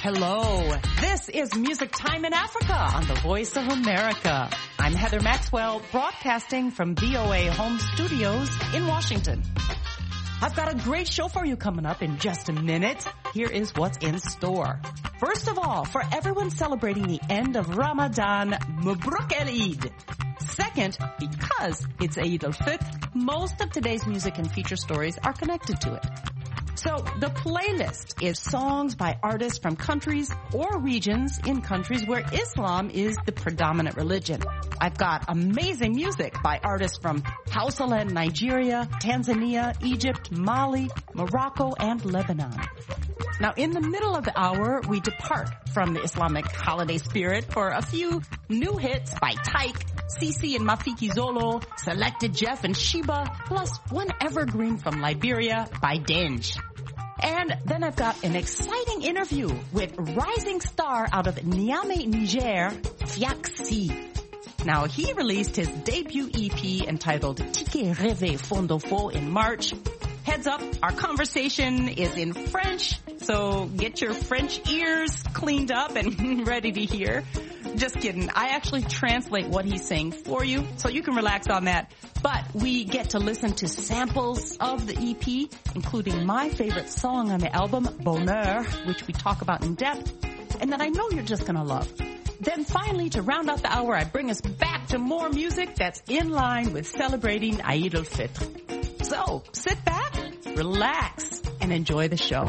Hello. This is Music Time in Africa on the Voice of America. I'm Heather Maxwell, broadcasting from VOA Home Studios in Washington. I've got a great show for you coming up in just a minute. Here is what's in store. First of all, for everyone celebrating the end of Ramadan, Mabruk el-Eid. Second, because it's Eid al-Fitr, most of today's music and feature stories are connected to it. So the playlist is songs by artists from countries or regions in countries where Islam is the predominant religion. I've got amazing music by artists from Hausaland, Nigeria, Tanzania, Egypt, Mali, Morocco, and Lebanon. Now, in the middle of the hour, we depart from the Islamic holiday spirit for a few new hits by Tyke, Cece and Mafiki Zolo, Selected Jeff and Sheba, plus one evergreen from Liberia by Denge. And then I've got an exciting interview with rising star out of Niamey, Niger, Fiaxi. Now, he released his debut EP entitled Tike Reve Fondofo in March. Heads up, our conversation is in French, so get your French ears cleaned up and ready to hear. Just kidding. I actually translate what he's saying for you, so you can relax on that. But we get to listen to samples of the EP, including my favorite song on the album, Bonheur, which we talk about in depth, and that I know you're just going to love. Then finally, to round out the hour, I bring us back to more music that's in line with celebrating Eid al-Fitr. So, sit back, relax, and enjoy the show.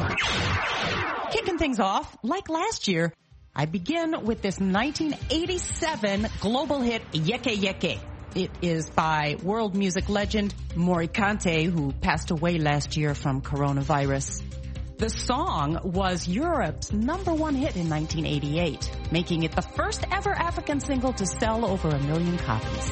Kicking things off, like last year, I begin with this 1987 global hit, Yeke Yeke. It is by world music legend Morikante, who passed away last year from coronavirus. The song was Europe's #1 hit in 1988, making it the first ever African single to sell over 1 million copies.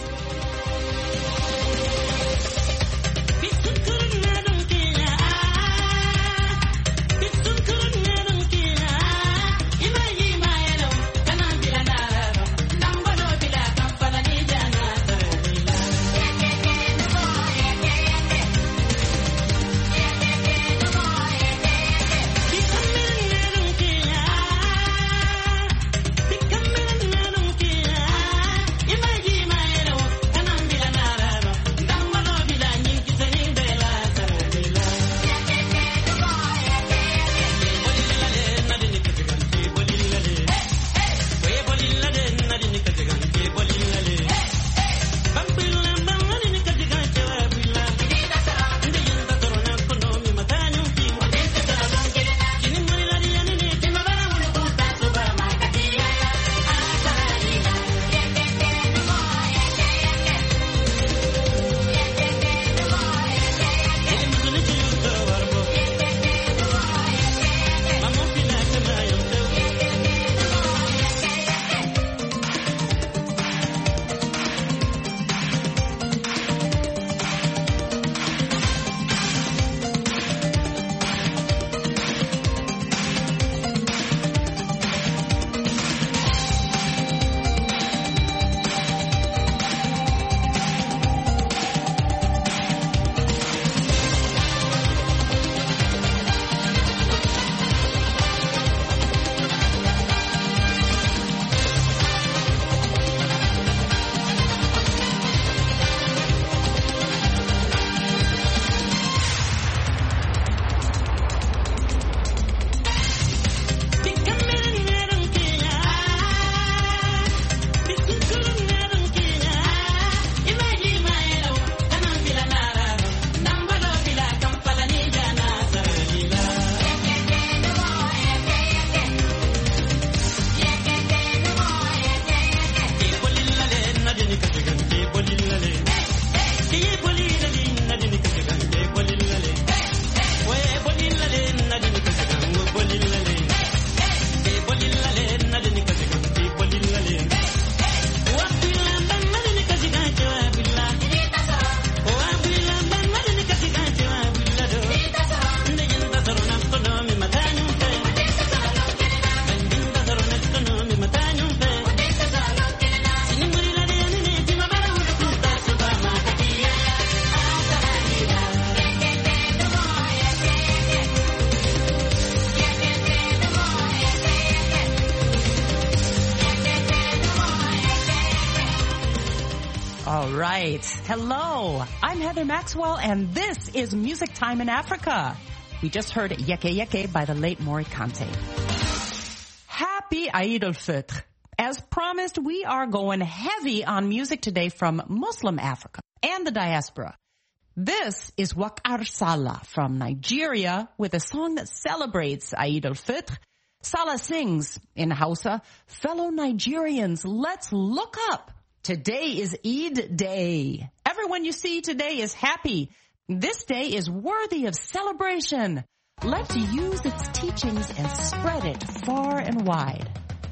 right. Hello, I'm Heather Maxwell, and this is Music Time in Africa. We just heard Yeke Yeke by the late Morikante. Happy Eid al-Fitr. As promised, we are going heavy on music today from Muslim Africa and the diaspora. This is Wakar Sallah from Nigeria with a song that celebrates Eid al-Fitr. Sallah sings in Hausa, fellow Nigerians, let's look up. Today is Eid Day. Everyone you see today is happy. This day is worthy of celebration. Let's use its teachings and spread it far and wide.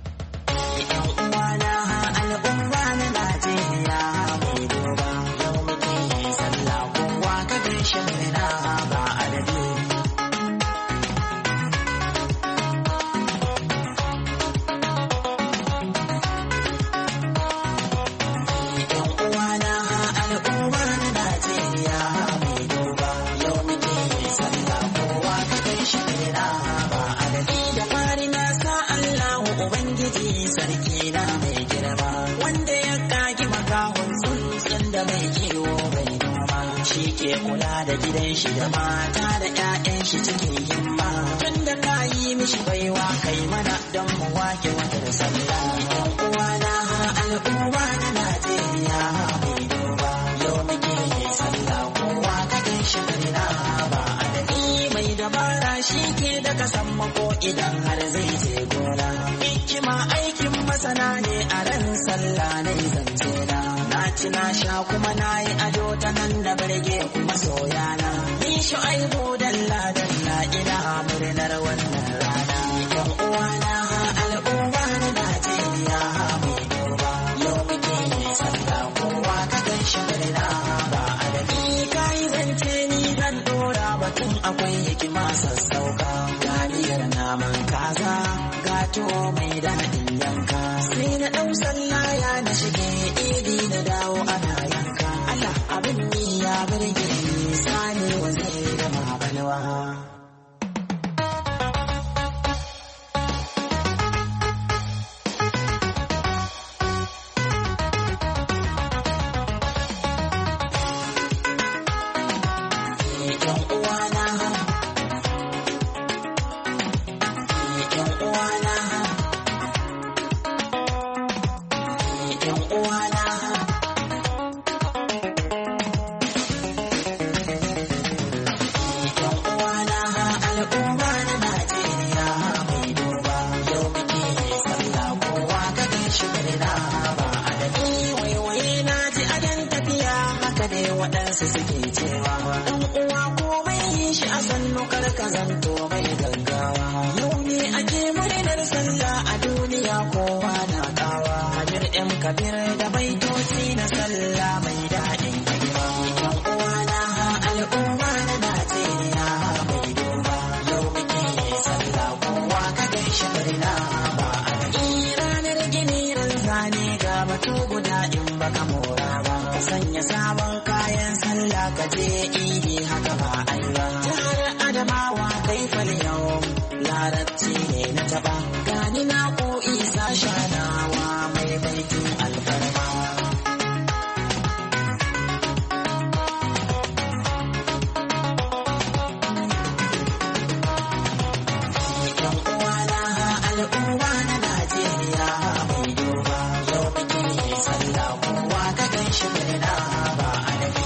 Kula da gidan shi da mata da ƴaƴan shi cikin himma tunda ka yi mishi baiwa kai mana don mu wake wata sallah ɗan uwana al'umma na Najeriya mai duba yau muke sallah kowa ka gan shi murna ba adadi mai dabara shi ke da kasan mako idan har zai je gona hikima aikin masana ne a ran sallah na zance na ci na sha kuma na yi ado ta nan da barge kuma soyana ni shu'aibu dalla dalla ina murnar wannan rana yan uwana al'umma na Najeriya mai duba yau muke sallah kowa ka gan shi murna ba adadi kai zance ni zan dora batun akwai hikima sassauka ganiyar naman kaza gato mai daɗin yanka sai na ɗau sallaya na shige idi na dawo ana yanka Allah abin ni ya burge ni sani waziri da mabalwa waɗansu suke cewa ɗan uwa komai yin shi a sannu karka zanto mai gaggawa yau ne ake murnar sallah a duniya kowa na kawa Habir M Kabir da baitoci na sallah mai daɗin girma ɗan uwa na al'umma na Najeriya mai duba yau muke sallah kowa ka gan shi murna ba a ranar gini ran zane ga batu guda in baka mora ba ka sanya sabon kayan sallah ka je idi haka ba ai ba jihar Adamawa kai fal yau larabci ne na taba gani na ko Isa Shanawa mai baitin alfarma al'umma na Najeriya mai duba yau muke sallah kowa ka gan shi murna ba adadi.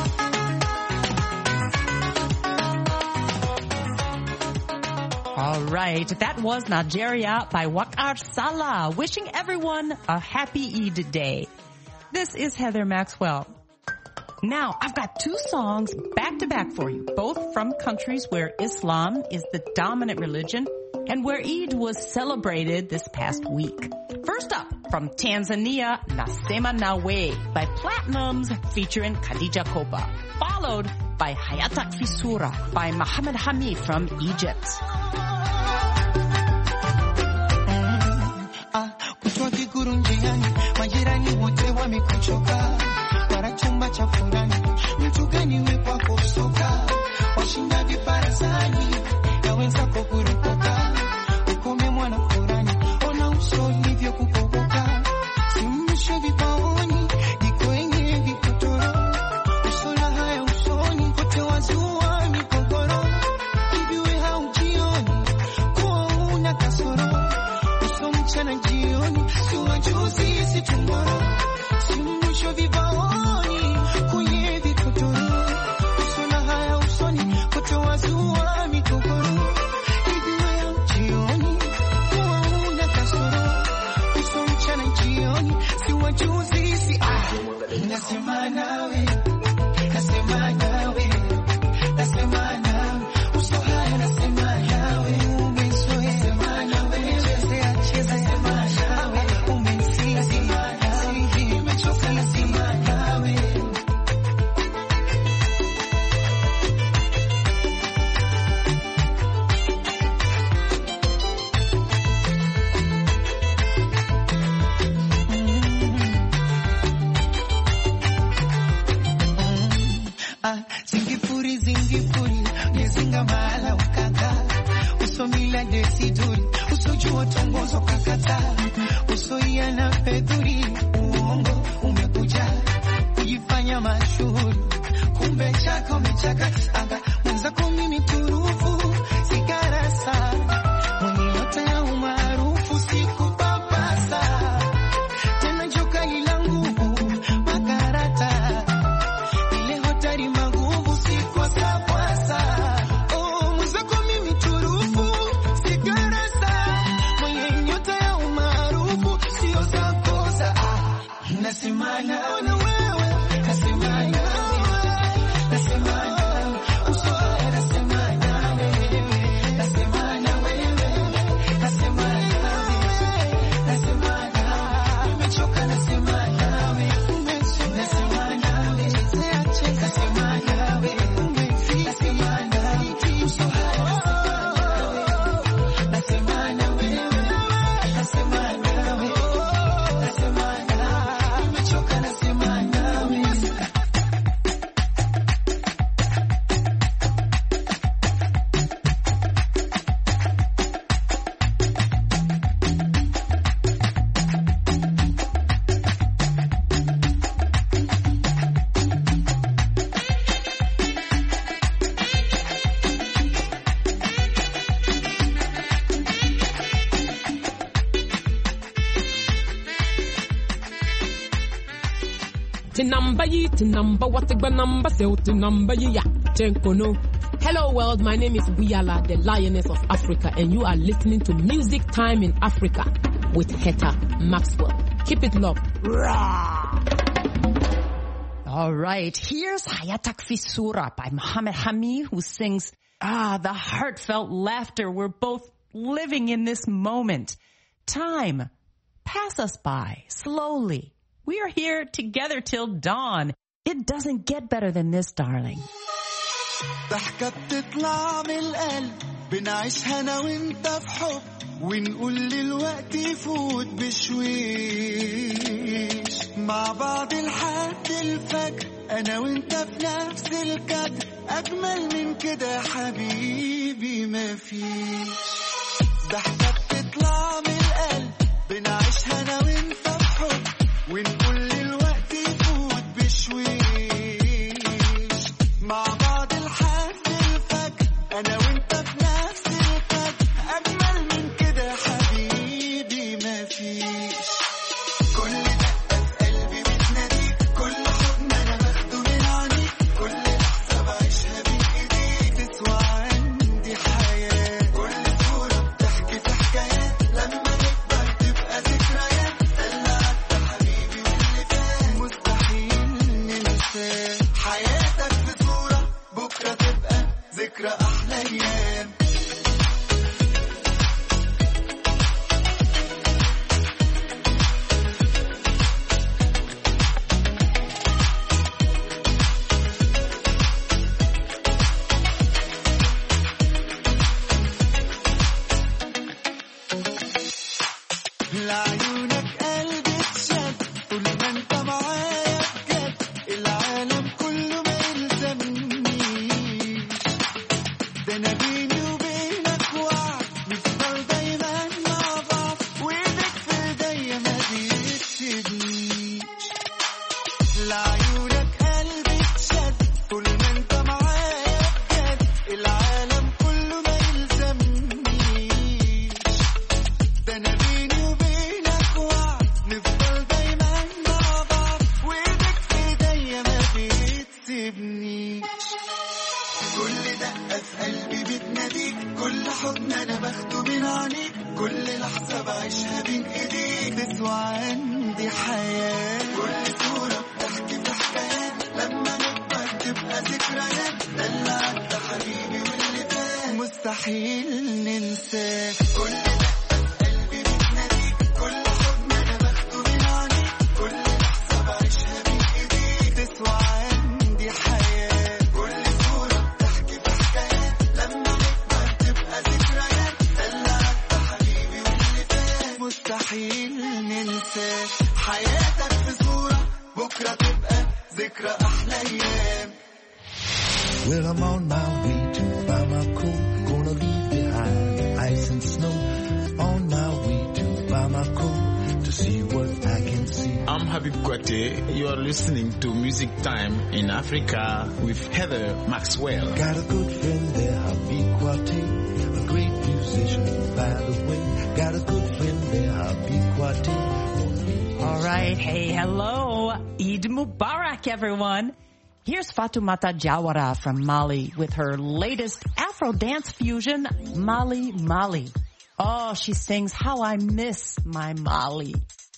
All right, that was Nigeria by Wakar Sallah, wishing everyone a happy Eid day. This is Heather Maxwell. Now, I've got two songs back to back for you, both from countries where Islam is the dominant religion and where Eid was celebrated this past week. First up, from Tanzania, Nasema Nawe by Platinums featuring Khadija Kopa, followed by Hayatak Fisura by Muhammad Hamid from Egypt. Kutwa kiguru njiani, majirani wote wamekuchoka, para chumba cha furani, mtu gani we kwako soka, washinda viparasani, ya wenzako kurupuka, ukome mwana furani, ona uso hivyo kukoboka, simmisho vipaoni, iko enye viko usomila desiduri, usojua tongozo kakata, usoia na peduri, uongo umekuja, kujifanya mashuhuri, kumbe chako mechaka, anga mwenzako mimi turufu, sikarasa, mwenye yote ya umaarufu sikupapasa, tena joka lilangu, makarata, ile hotari maguvu sikosa kwasa. Nasemana na wewe, nasemana wewe, nasemana usoe, nasemana wewe, nasemana wewe, nasemana wewe, nasemana nimechoka, nasemana wewe, nasemana wewe, siache, nasemana wewe, nasemana usoe, nasemana wewe, nasemana wewe. Number what the number so to number ya Chenkono. Hello world, my name is Buyala, the Lioness of Africa, and you are listening to Music Time in Africa with Heather Maxwell. Keep it locked. All right, here's Hayatak Fisura by Muhammad Hamid, who sings the heartfelt laughter. We're both living in this moment. Time, pass us by slowly. We are here together till dawn. It doesn't get better than this, darling. ضحكة بتطلع من القلب بنعيشها أنا وإنت في حب ونقول للوقت يفوت بشويش مع بعض لحد الفجر أنا وإنت في نفس الكادر أجمل من كده حبيبي ما فيش ضحكة بتطلع من القلب بنعيشها أنا وإنت في حب ونقول للوقت يفوت بشويش مع بعض لحد الفجر أنا وإنت في نفس القدر أجمل من كده حبيبي ما فيش كل دقة في قلبي بتناديك كل حضن أنا باخده من عينيك كل لحظة بعيشها بين إيديك تسوى عندي حياة كل صورة بتحكي في حكايات لما نكبر تبقى ذكريات اللي عدى حبيبي واللي فات مستحيل ننساه حياتك في صورة بكرة تبقى ذكرى أحلى أيام لعيونك قلبي اتشد طول ما انت معايا بجد العالم كله ما يلزمنيش ده انا بيني وبينك وعد نفضل دايما مع بعض وايدك في ايديا ما تسيبنيش لعيونك قلبي اتشد طول ما انت معايا بجد العالم كله ما يلزمنيش ده انا بيني وبينك وعد نفضل دايما مع بعض وايدك في ايديا ما بتسيبنيش كل دقة في قلبي بتناديك كل حضن انا باخده من عينيك كل لحظة بعيشها بين ايديك تسوى عندي حياة كل صورة بتحكي في حكايات لما نكبر تبقى ذكريات ده اللي عدى حبيبي واللي فات مستحيل ننساه كل دقة في قلبي بتناديك كل حضن انا باخده من عينيك كل لحظة بعيشها بين ايديك تسوى عندي حياة كل صورة بتحكي في حكايات لما نكبر تبقى ذكريات ده اللي عدى حبيبي واللي فات مستحيل ننساه حياتك في صورة بكرة تبقى ذكرى أحلى أيام Well, I'm on my way to Bamako, gonna leave behind Kwate. You are listening to Music Time in Africa with Heather Maxwell. Got a good friend there, Habib Kwate, a great musician, by the way. Got a good friend there, Habib Kwate. All right. Hey, hello. Eid Mubarak, everyone. Here's Fatoumata Jawara from Mali with her latest Afro dance fusion, Mali Mali. Oh, she sings How I Miss My Mali.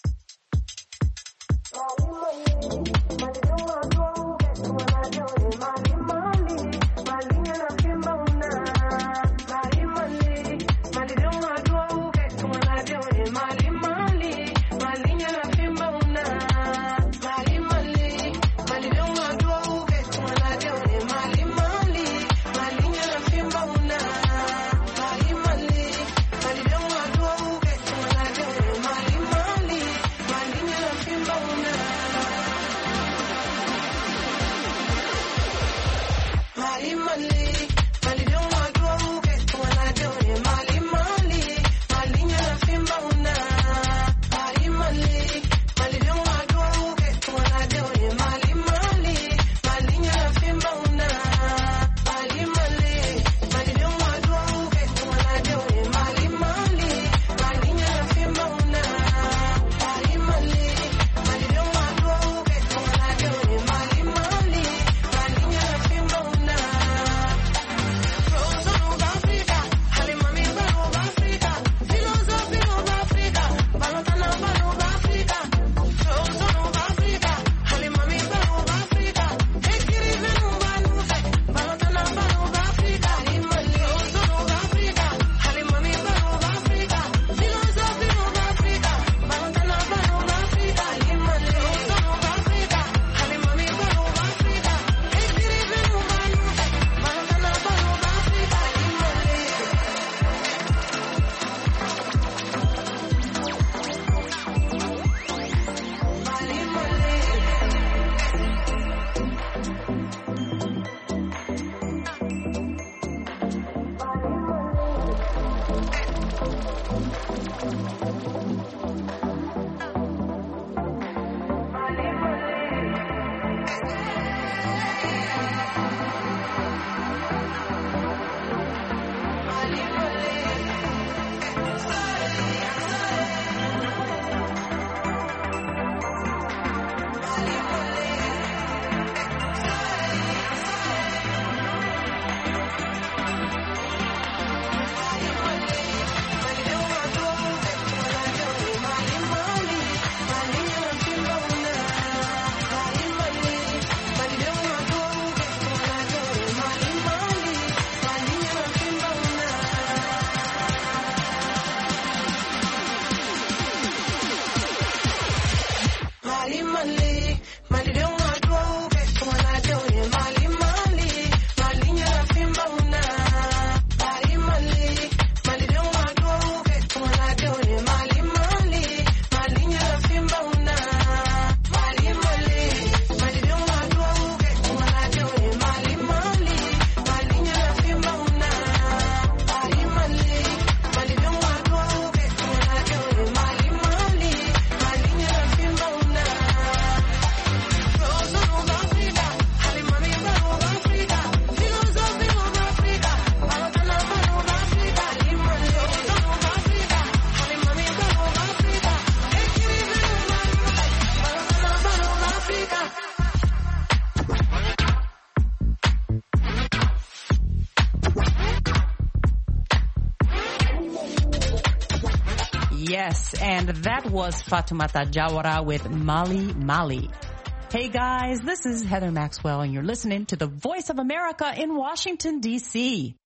Yes, and that was Fatoumata Jawara with Mali Mali. Hey guys, this is Heather Maxwell and you're listening to the Voice of America in Washington, D.C.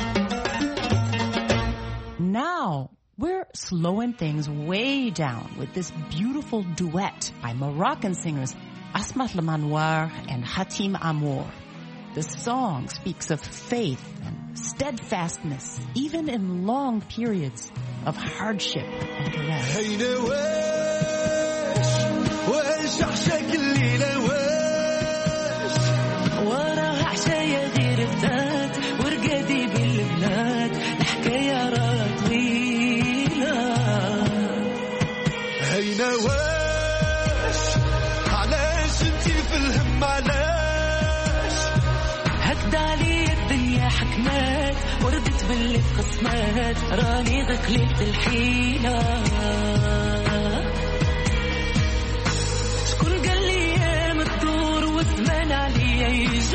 Now, we're slowing things way down with this beautiful duet by Moroccan singers Asmat Lemanoir and Hatim Amour. The song speaks of faith and steadfastness, even in long periods of hardship and duress. القسمات راني غلبت الحيلة شكون قال لي ايام الدور وزمان عليا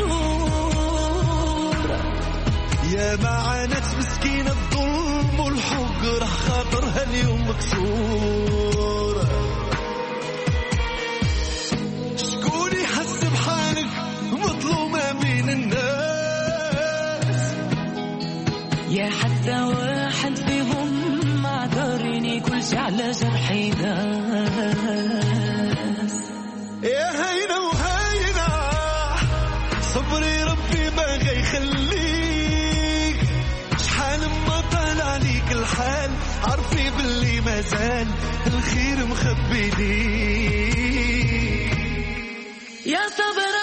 يجور يا معاناة مسكينة الظلم والحق راه خاطرها اليوم مكسور شكون يحس بحالك مظلومة من الناس يا حتى واحد فيهم معذرني كل شي على جرحي ناس يا هينا وهينا صبري ربي ما غيخليك شحال ما طال عليك الحال عرفي باللي مازال الخير مخبي ليك يا صبرة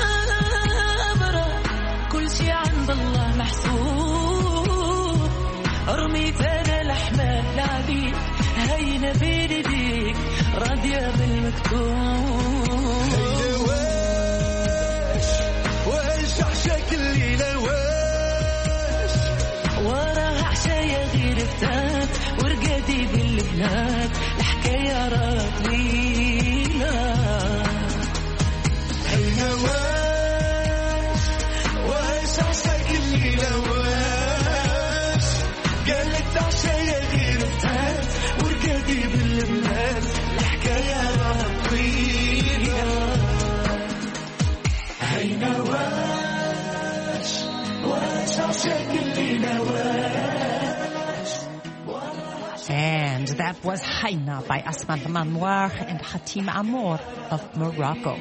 وصبرة كل شي عند الله محسوب رميت انا الاحمال لعبي هينا بين ايديك راضية بالمكتوب واش عشاك الليلة واش وراه عشايا غير فتات ورقادي بالبلاد الحكاية راه طويلة هينا واش عشاك الليلة واش قالت عشايا غير فتات ورقادي بالبلاد الحكاية راه طويلة هينا واش عشاك الليلة واش. And that was Haina by Asma Manoir and Hatim Amor of Morocco.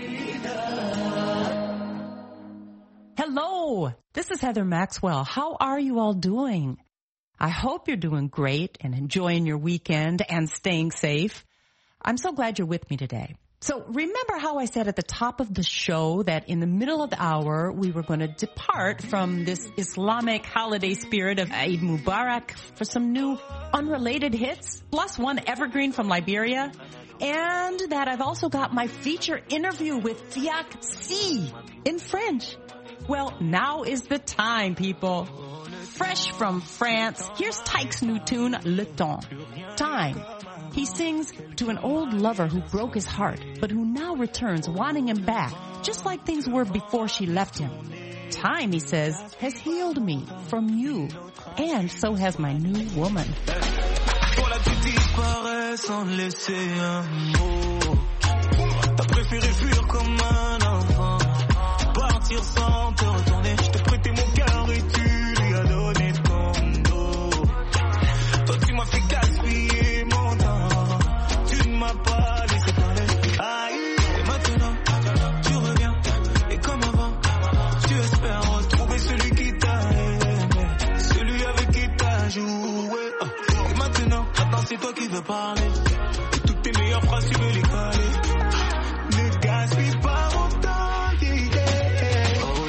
Hello, this is Heather Maxwell. How are you all doing? I hope you're doing great and enjoying your weekend and staying safe. I'm so glad you're with me today. So remember how I said at the top of the show that in the middle of the hour, we were going to depart from this Islamic holiday spirit of Eid Mubarak for some new unrelated hits, plus one evergreen from Liberia, and that I've also got my feature interview with Fiac C in French. Well, now is the time, people. Fresh from France, here's Tyke's new tune, Le Temps. Time. He sings to an old lover who broke his heart, but who now returns wanting him back, just like things were before she left him. Time, he says, has healed me from you, and so has my new woman. Voilà, tu disparais sans laisser un mot. T'as préféré fuir comme un enfant, partir sans te retourner. Je t'ai prêté mon cœur et tu lui as donné ton dos. Toi tu m'as fait gaspiller mon temps, tu ne m'as pas laissé parler. Aïe, et maintenant tu reviens, et comme avant, tu espères retrouver celui qui t'a aimé, celui avec qui t'as joué. Et maintenant c'est toi qui veux parler, et toutes tes meilleures phrases tu veux les caler. Ne gaspille pas mon temps, yeah. Oh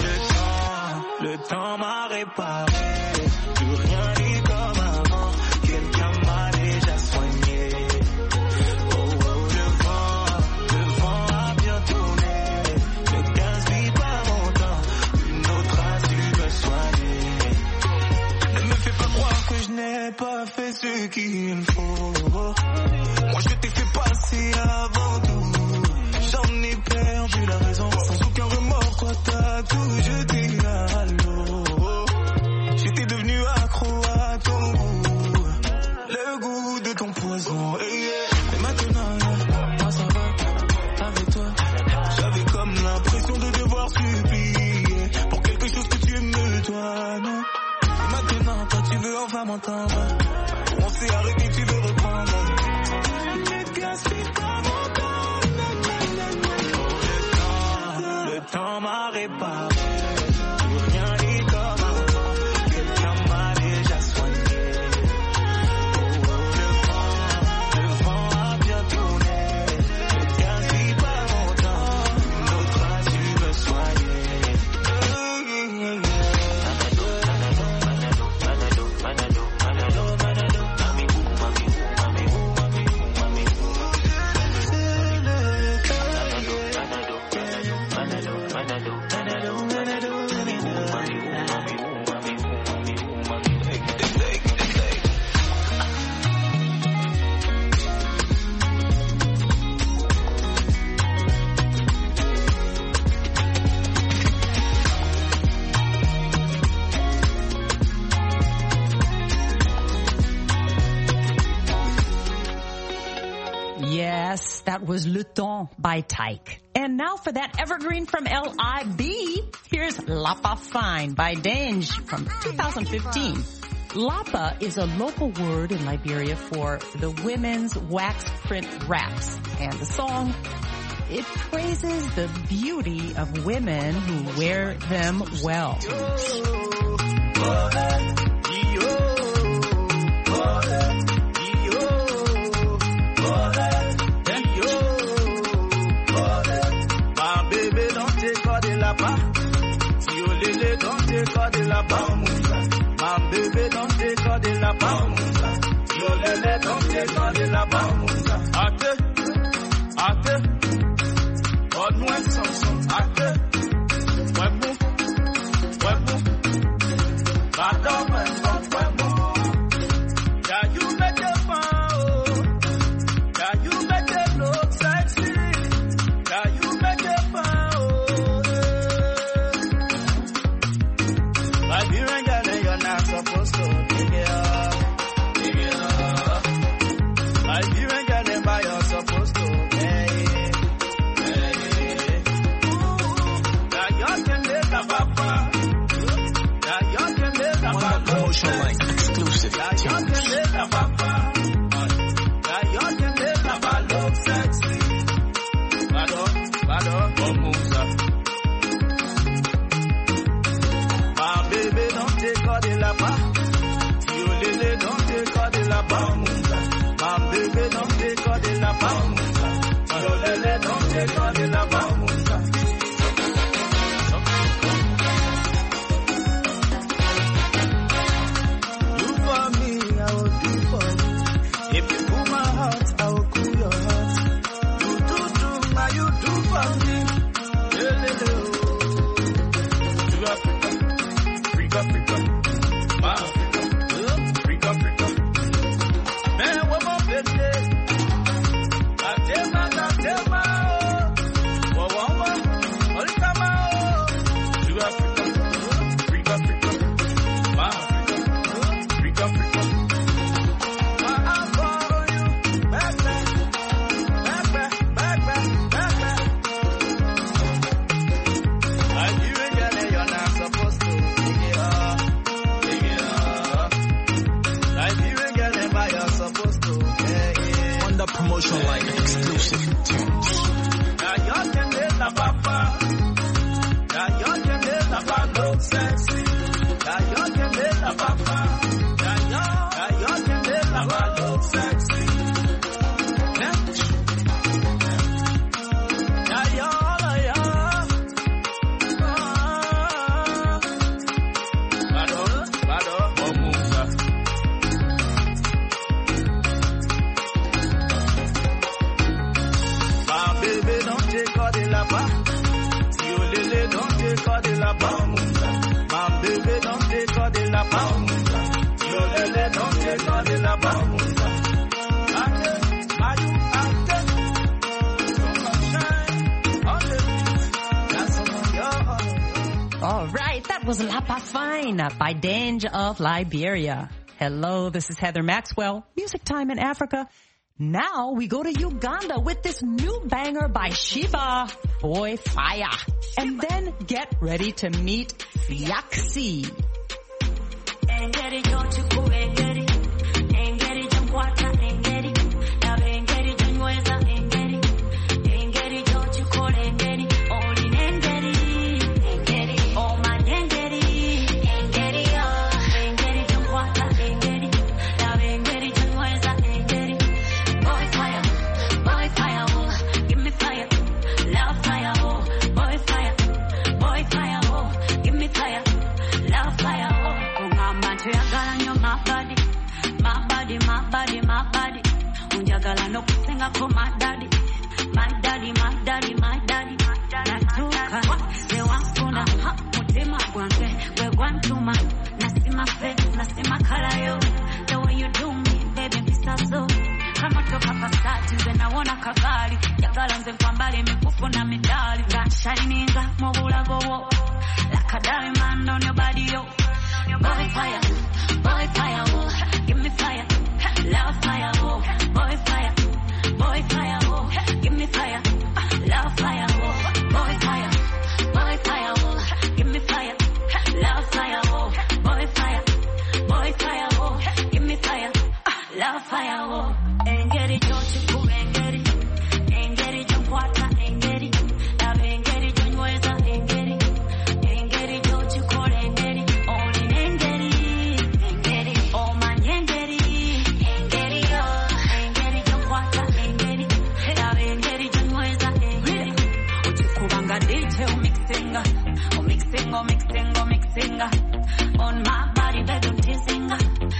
le temps m'a réparé, plus rien n'est comme avant, quelqu'un m'a déjà soigné. Oh le vent a bien tourné, ne gaspille pas mon temps, une autre race tu dois soigner. Ne me fais pas croire que je n'ai pas fait ce qu'il faut. Moi je t'ai fait passer avant tout, j'en ai perdu la raison. Sans aucun remords, toi t'as tout jeté à l'eau. J'étais devenu accro à ton goût, le goût de ton poison. Et maintenant, moi ça va, avec toi. J'avais comme l'impression de devoir supplier pour quelque chose que tu me dois, non. Et maintenant, toi tu veux enfin m'entendre. On s'est arrêté, tu veux reprendre. Ne gaspille pas mon temps. Le temps m'a réparé, plus rien n'est comme avant, quelqu'un m'a déjà soigné. Oh le vent a bien tourné, ne gaspille pas mon temps, une autre race tu veux soigner. Manalo, Yes, that was Le Temps by Tyke. And now for that evergreen from L.I.B., here's Lapa Fine by Dange from 2015. Lapa is a local word in Liberia for the women's wax print wraps. And the song, it praises the beauty of women who wear them well. Don't take all the la bamba. My baby, don't take all the la bamba. Yo lele, don't take all the la bamba. Ate, God knows something. Ate, webo, bad man, webo. Yeah, you make it fun. Yeah, you make it look sexy. Yeah, you make it fun. Liberian girl, you're not supposed to dig it up. Liberian girl, but you're supposed to pay it. Now you can live the papa. Now you can live the papa. Promotional like exclusive. Now you can live the papa. Now you can live the papa. Look sexy. Bado, Bomuza. Baby, don't take all the la bamba. You lily, don't take all the la bamba. My baby, don't take all the la bamba. You lily, don't take all the la bamba. Do for me, I will do for you. If you cool my heart, I will cool your heart. Do, now you do for me. Lily, do Africa. Africa, my Africa, man, what my business? I tell my, only come out to Africa, my Africa, I follow you, back. You're not supposed to. Wonder promotional like exclusive tunes. Now you can live the papa. Now you can live the papa. Look sexy. Now you can live the papa. Now you can live the papa. Look sexy. Now you're Bado, Bomuza. Baby, don't take all the la bamba. You lily, don't take all the la bamba. My baby, don't take all the la bamba. You lily, don't take all the la bamba. All right, that was Lapa Fine by Dange of Liberia. Hello, this is Heather Maxwell, Music Time in Africa. Now we go to Uganda with this new banger by Shiva, Boy Fire. And then get ready to meet Fiaxi. Unjagala no kusenga ko my daddy. Natuka se wankuna mutima gwange we gwantuma nasima face nasima kalayo. The way you do me baby pisa so kama toka pasati nze naona kagali jagala nze kwambali mikufu na midali nga shininga mu bulago wo like a diamond on your body yo. Boy fire, oh, give me fire, love fire, oh, boy fire, oh, love fire, oh. Engeri chochiku, engeri. Engeri chonkwata, engeri. Love engeri chonyweza, engeri. Engeri chochiku, engeri. Only engeri. Engeri, oh man, engeri. Engeri, oh. Engeri chonkwata, engeri. Love engeri chonyweza, engeri. Uchikubanga DJ, mixinga. Oh mixing, oh mixing, oh mixinga. On my body, baby, I'm teasing.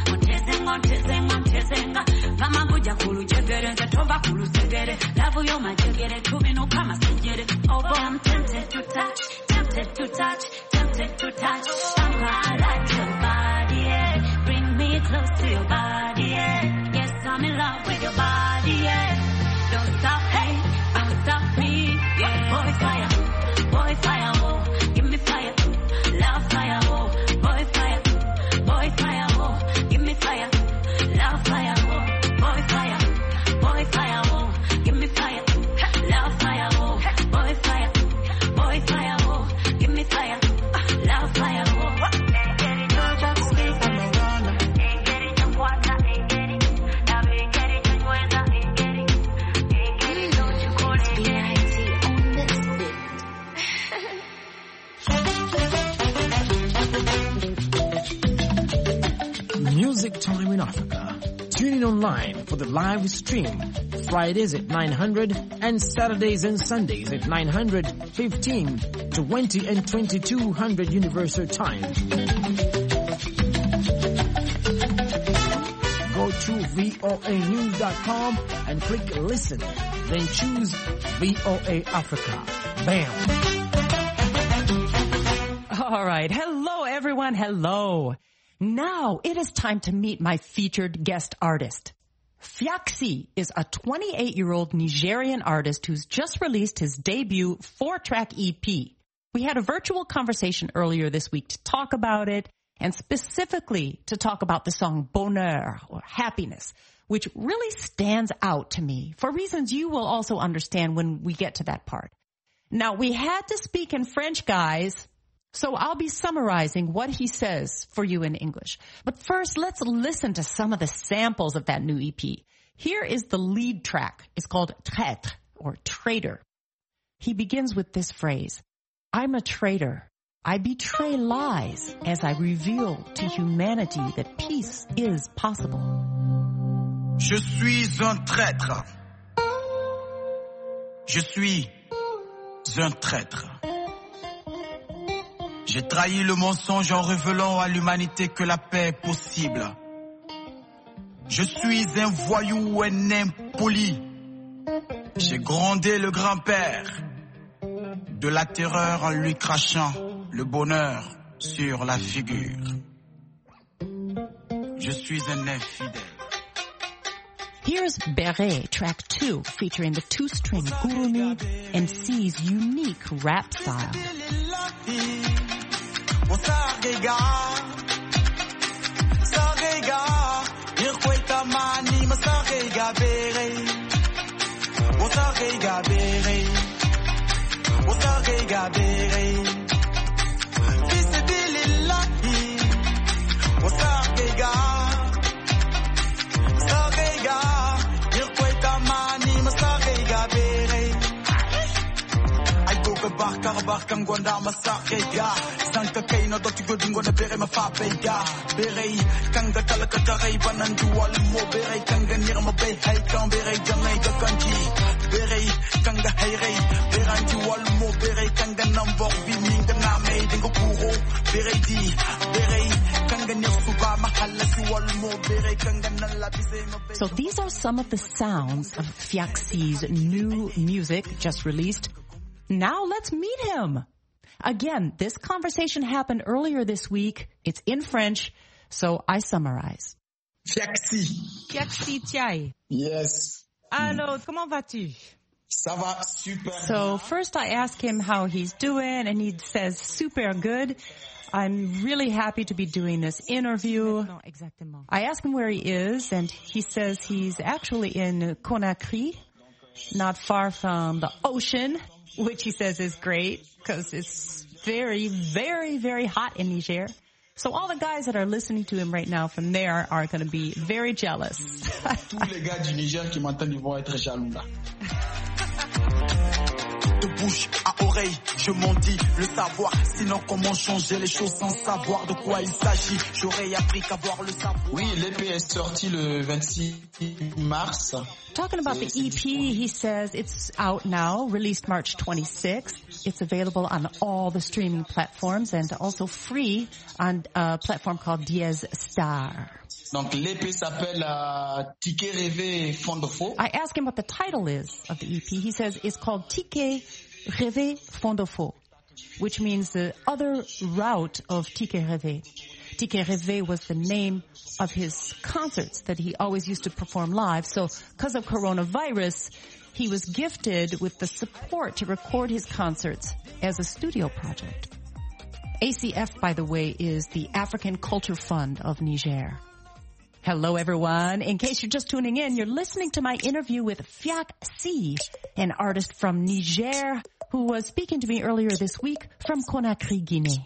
Mama kuja kulu chegere, tova kulu segere. Love you my chegere, tumi no kama segere. Oh boy, I'm tempted to touch, tempted to touch, tempted to touch. Somehow I like your body, yeah. Bring me close to your body, yeah. Yes, I'm in love with your body, yeah. Don't stop, hey, don't stop me, yeah. Boy fire, oh, give me fire. Love fire, oh, boy fire, oh, give me fire. Love fire, oh, boy fire, oh, give me fire. Love fire, oh, boy fire, oh, give me fire. Love fire, oh. Ain't get it, no job, space, I'm a runner. Ain't get it, no water, ain't get it. Love ain't get it, no weather, ain't get it. Ain't get it, don't you call it, ain't get it. Music Time in Africa. Tune in online for the live stream. Fridays at 900 and Saturdays and Sundays at 900, 15, 20 and 2200 Universal Time. Go to voanews.com and click listen. Then choose VOA Africa. Bam! All right. Hello, everyone. Hello. Now it is time to meet my featured guest artist. Fiaxi is a 28-year-old Nigerian artist who's just released his debut 4-track EP. We had a virtual conversation earlier this week to talk about it, and specifically to talk about the song Bonheur, or happiness, which really stands out to me for reasons you will also understand when we get to that part. Now, we had to speak in French, guys, so I'll be summarizing what he says for you in English. But first, let's listen to some of the samples of that new EP. Here is the lead track. It's called Traître, or Traitor. He begins with this phrase: I'm a traitor. I betray lies as I reveal to humanity that peace is possible. Je suis un traître. Je suis un traître. J'ai trahi le mensonge en révélant à l'humanité que la paix est possible. Je suis un voyou, un impoli. J'ai grondé le grand-père de la terreur en lui crachant le bonheur sur la figure. Je suis un infidèle. Here's Beret, track 2, featuring the 2-string Gurumi and C's unique rap style. Barkam gonda masakega sanka kaino doti godingo na bere mafapega bere kanga talaka tarai banandu wal mo bere kanga nirma be hay kan bere jangai ga kanji bere kanga hayre beranti wal mo bere kanga number bi minga na me dingo kuro bere di bere kanga nirsuba mahalla si wal mo bere kanga nalla bise no. So these are some of the sounds of Fiaxi's new music just released. Now let's meet him. Again, this conversation happened earlier this week. It's in French, so I summarize. Fiaxi Tiaye. Yes. Alors, comment vas-tu? Ça va super. So first I ask him how he's doing, and he says super good. I'm really happy to be doing this interview. I ask him where he is, and he says he's actually in Conakry, not far from the ocean, which he says is great because it's very, very, very hot in Niger. So all the guys that are listening to him right now from there are going to be very jealous. Tous les gars du Niger qui m'entendent, ils vont être jaloux là. De bouche à oreille, je m'en dis le savoir. Sinon comment changer les choses sans savoir de quoi il s'agit. J'aurais appris qu'à voir le savoir. Oui, l'EP est sorti le 26 mars. Talking about the EP, he says it's out now, released March 26th. It's available on all the streaming platforms and also free on a platform called Diez Star. Donc l'EP s'appelle Ticket Rêvé Fond de Faux. I asked him what the title is of the EP. He says it's called Ticket Rêvé Fond de Faux, which means the other route of Ticket Rêvé. Ticket Rêvé was the name of his concerts that he always used to perform live. So because of coronavirus, he was gifted with the support to record his concerts as a studio project. ACF, by the way, is the African Culture Fund of Niger. Hello, everyone. In case you're just tuning in, you're listening to my interview with Fiak Si, an artist from Niger who was speaking to me earlier this week from Conakry, Guinea.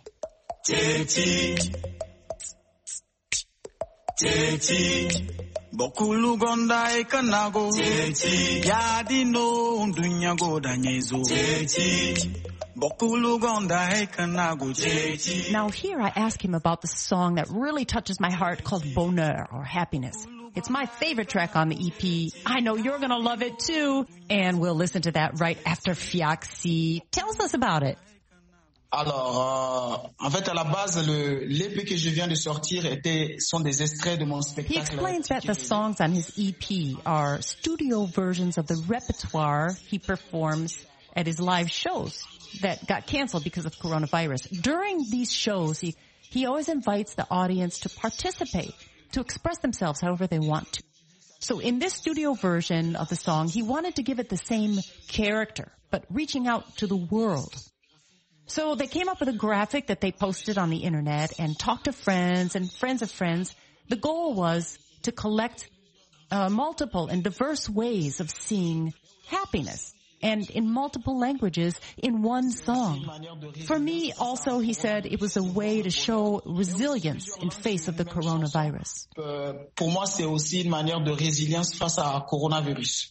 Bokulu gonda e kanago yadi no dunya go danyezo Bokulu gonda e kanago. Now here I ask him about the song that really touches my heart called Bonheur or Happiness. It's my favorite track on the EP. I know you're going to love it too. And we'll listen to that right after Fiak Si tells us about it. Alors, en fait, à la base, l'EP que je viens de sortir sont des extraits de mon spectacle. He explains that the songs on his EP are studio versions of the repertoire he performs at his live shows that got canceled because of coronavirus. During these shows, he always invites the audience to participate, to express themselves however they want to. So in this studio version of the song, he wanted to give it the same character, but reaching out to the world. So they came up with a graphic that they posted on the internet and talked to friends and friends of friends. The goal was to collect multiple and diverse ways of seeing happiness and in multiple languages in one song. For me also, he said, it was a way to show resilience in face of the coronavirus. Pour moi, c'est aussi une manière de résilience face à coronavirus.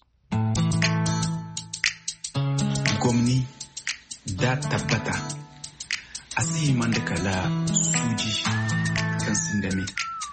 Gomni da tabbata asi manda kala suji kan sindame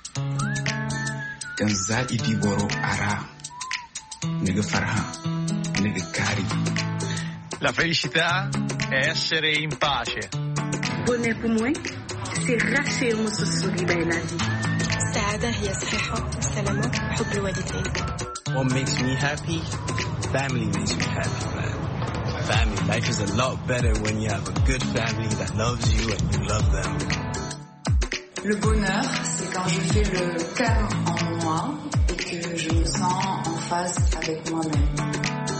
kan zaidi boro ara nega farha nega cari. La felicità è essere in pace. Bonheur pour moi, c'est racher ومسسوري بين العديد. السعادة هي الصحة والسلامة وحب الوالدين. What makes me happy? Family makes me happy, man. Family. Life is a lot better when you have a good family that loves you and you love them. Le bonheur, c'est quand je fais le cœur en moi et que je me sens en phase avec moi-même.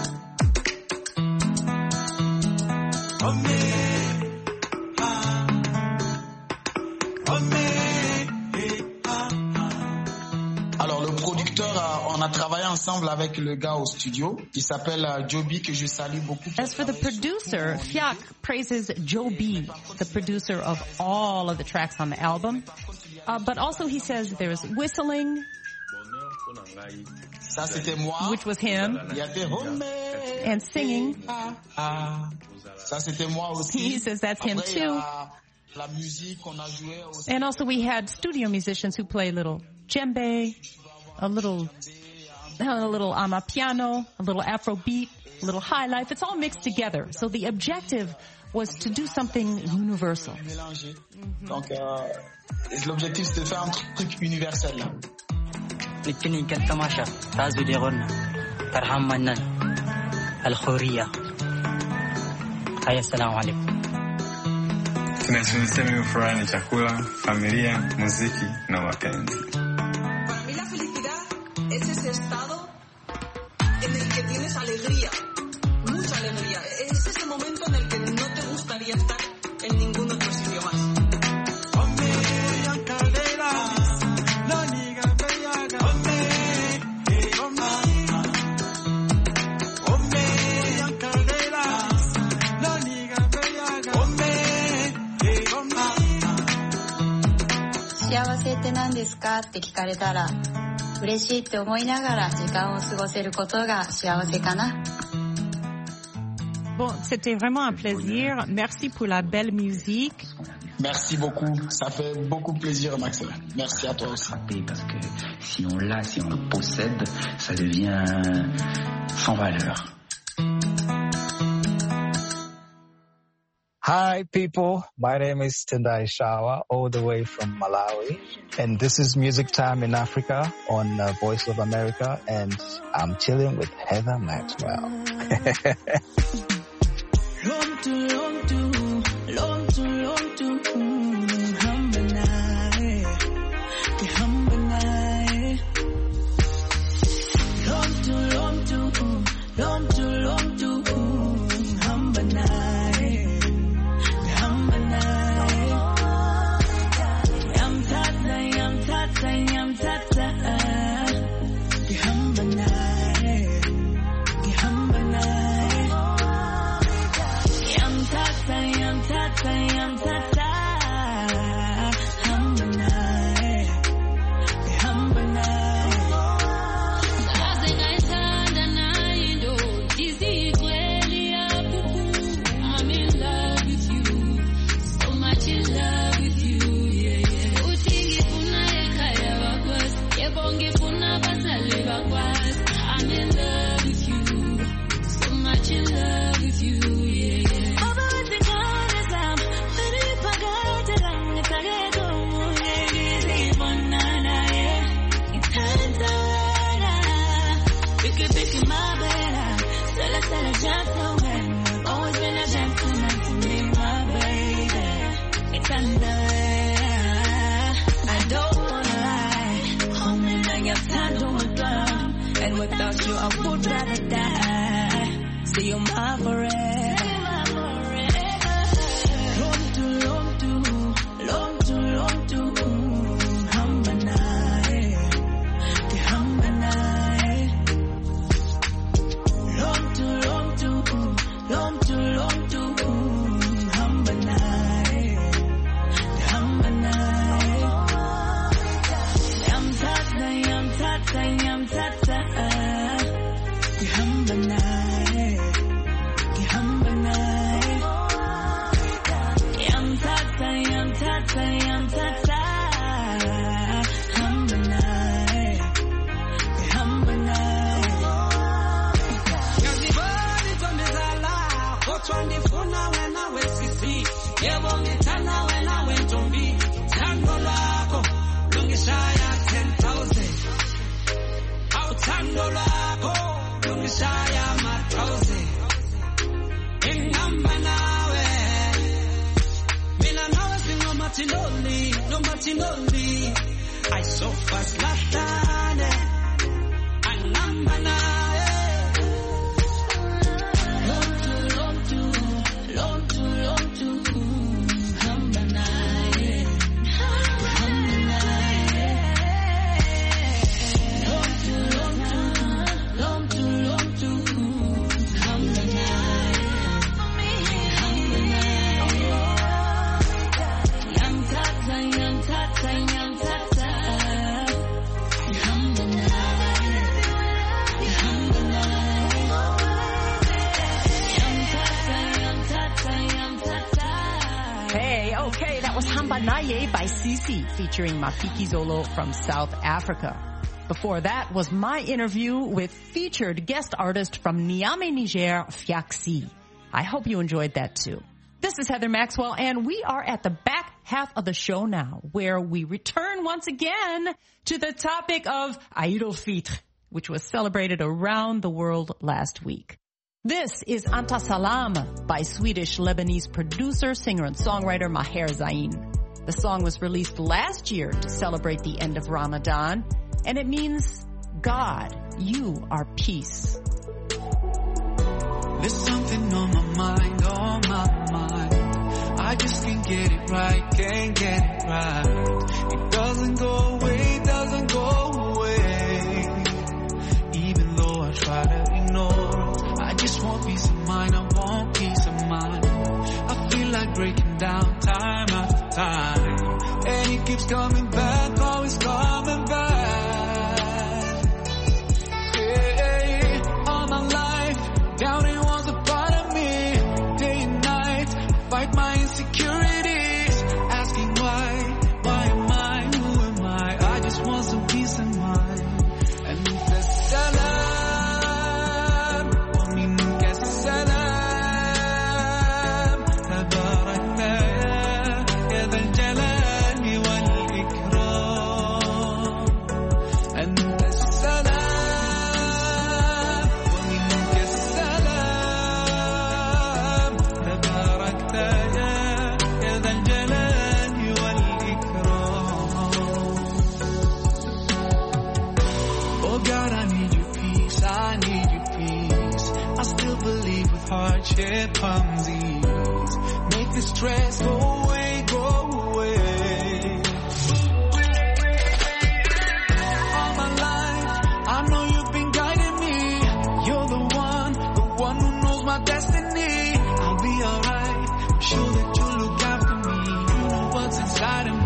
Alors le producteur, on a travaillé ensemble avec le gars au studio qui s'appelle Joby, que je salue beaucoup. As for the producer, Fiak praises Joby, the producer of all of the tracks on the album. But also he says there's whistling, ça c'était moi, which was him, and singing. Ça c'était moi aussi. He says that's him too. La musique qu'on a joué aussi. And also we had studio musicians who play little djembe, a little amapiano, a little Afrobeat, a little high life. It's all mixed together. So the objective was to do something universal. Donc l'objectif c'est de faire un truc universel. نتني كالتماشى تازو ديغون ترحم منن الحورية. هيا السلام عليكم. Tunachosema furaha ni chakula, familia, muziki na mapenzi. Para mí la felicidad es ese estado en el que tienes alegría, mucha alegría. Es ese momento en el que no te gustaría estar en ningún otro sitio más. って何ですかって聞かれたら、嬉しいって思いながら時間を過ごせることが幸せかな。 Bon, c'était vraiment un plaisir. Merci pour la belle musique. Merci beaucoup. Ça fait beaucoup plaisir, Maxwell. Merci à toi aussi. Parce que si on l'a, si on le possède, ça devient sans valeur. Hi, people. My name is Tendai Shawa, all the way from Malawi. And this is Music Time in Africa on Voice of America. And I'm chilling with Heather Maxwell. Without you, I would rather die. So you're my forever. Long to, Hambanai, Hambanai. Long to, Hambanai, Hambanai. Yam tata. Lonely, I so fast latane, anambana. Long to, Hambana, long to, Hambana. Hey, okay, that was Hambanaye by Sisi featuring Mafiki Zolo from South Africa. Before that was my interview with featured guest artist from Niamey, Niger, Fiaxi. I hope you enjoyed that too. This is Heather Maxwell, and we are at the back half of the show now, where we return once again to the topic of Eid al-Fitr, which was celebrated around the world last week. This is Anta Salam by Swedish-Lebanese producer, singer, and songwriter Maher Zain. The song was released last year to celebrate the end of Ramadan, and it means, God, you are peace. There's something on my mind, I just can't get it right, can't get it right. It doesn't go away, even though I try to ignore it. I just want peace of mind, I want peace of mind. I feel like breaking down time after time, and it keeps coming back all need your peace, I need your peace. I still believe with hardship comes ease. Make the stress go away, go away. All my life, I know you've been guiding me. You're the one who knows my destiny. I'll be alright, I'm sure that you'll look after me. You know what's inside of me.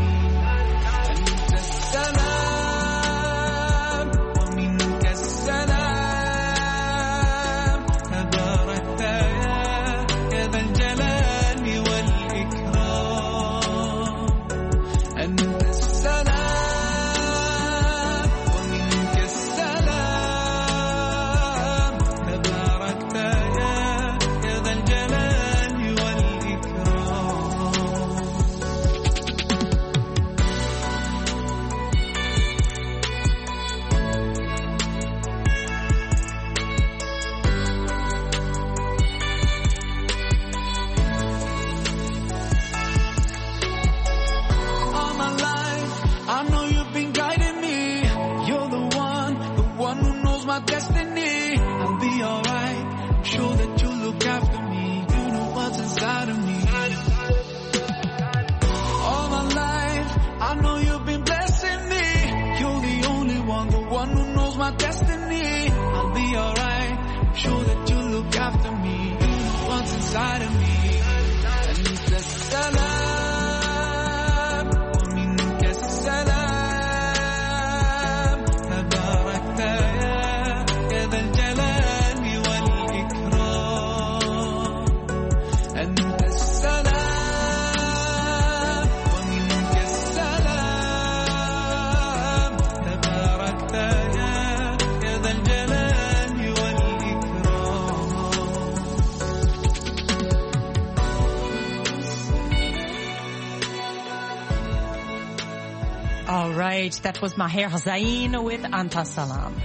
That was Maher Zain with Anta Salam.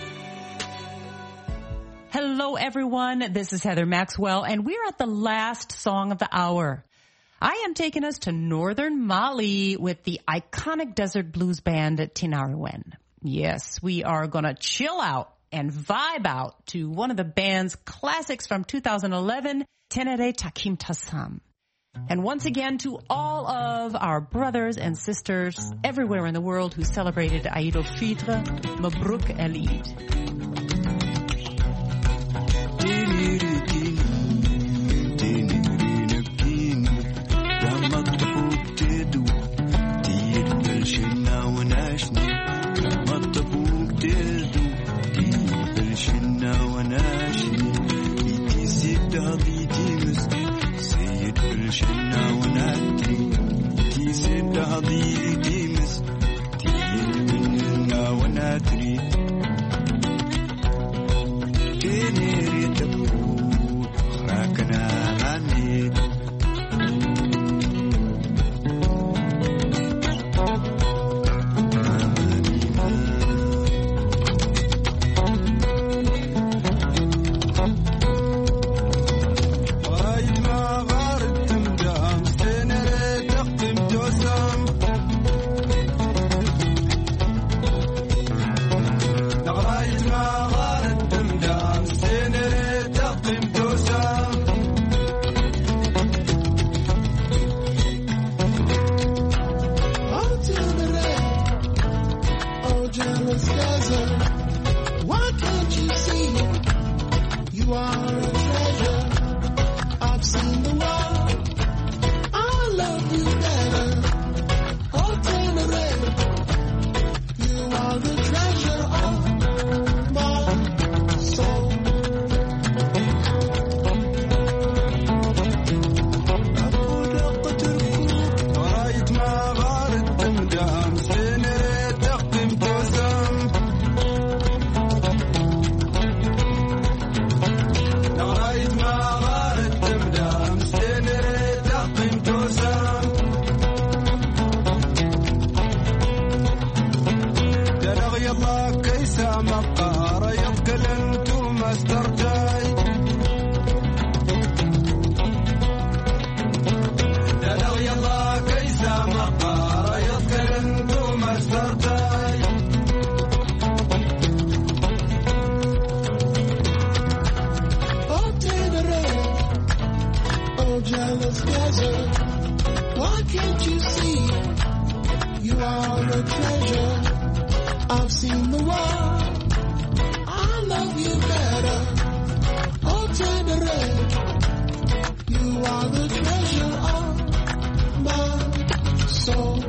Hello, everyone. This is Heather Maxwell, and we're at the last song of the hour. I am taking us to northern Mali with the iconic desert blues band Tinariwen. Yes, we are going to chill out and vibe out to one of the band's classics from 2011, Tenere Takim Tassam. And once again, to all of our brothers and sisters everywhere in the world who celebrated Eid al-Fitr, Mabruk el-Eid. شنا ونادري تيسد هضي ديمس تيلنا ونادري تنيري تبو راكنا غني this desert. Why can't you see? You are the treasure. I've seen the world. I love you better. Oh, Tenere, you are the treasure of my soul.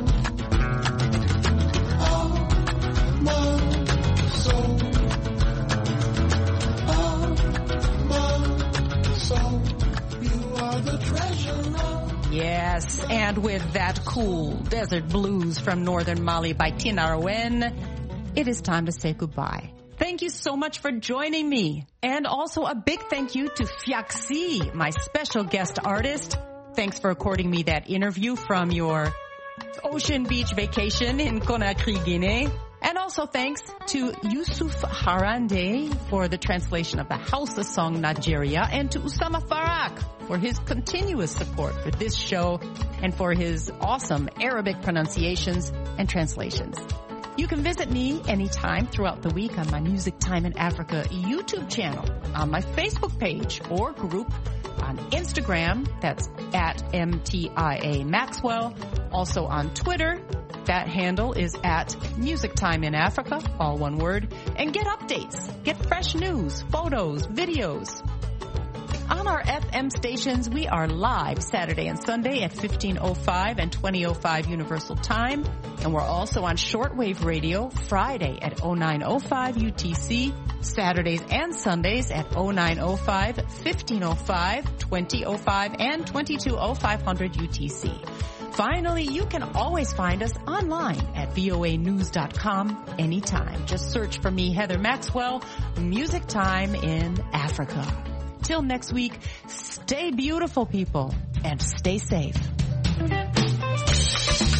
Oh, my soul. Oh, my soul. You are the treasure of. Yes, and with that cool desert blues from northern Mali by Tinariwen, it is time to say goodbye. Thank you so much for joining me. And also a big thank you to Fiaxi, my special guest artist. Thanks for according me that interview from your ocean beach vacation in Conakry, Guinea. And also thanks to Yusuf Harande for the translation of the Hausa song Nigeria, and to Usama Farak for his continuous support for this show and for his awesome Arabic pronunciations and translations. You can visit me anytime throughout the week on my Music Time in Africa YouTube channel, on my Facebook page or group, on Instagram, that's at MTIA Maxwell, also on Twitter. That handle is at Music Time in Africa, all one word. And get updates, get fresh news, photos, videos. On our FM stations, we are live Saturday and Sunday at 15:05 and 20:05 Universal Time. And we're also on shortwave radio Friday at 09:05 UTC, Saturdays and Sundays at 09:05, 15:05, 20:05, and 22:0500 UTC. Finally, you can always find us online at voanews.com anytime. Just search for me, Heather Maxwell, Music Time in Africa. Till next week, stay beautiful, people, and stay safe.